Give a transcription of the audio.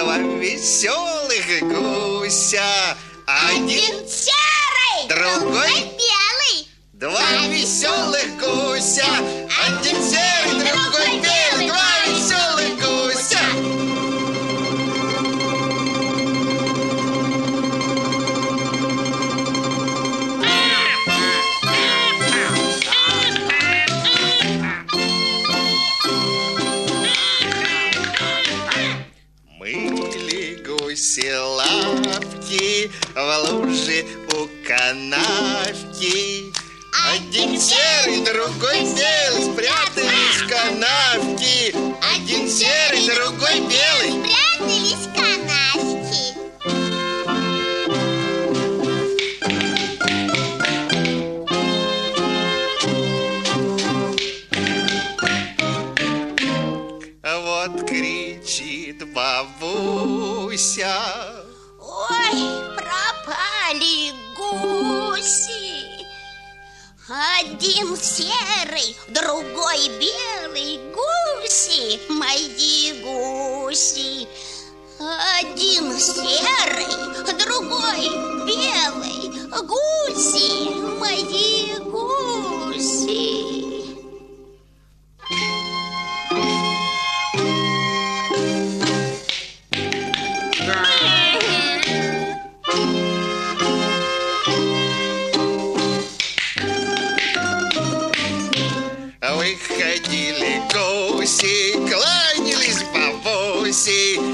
два веселых гуся. Один серый, другой белый. Два веселых гуся. Один серый, другой белый. Два веселых гуся. Мыли гуси лапки в луже у канавки. Один серый, другой белый спрятались в канавки. Один серый, другой белый спрятались в канавки. Вот кричит бабуся: ой, пропали гуси. Один серый, другой белый. Гуси, мои гуси. Один серый, другой белый. Гуси, мои гуси. Выходили гуси, кланялись бабуси.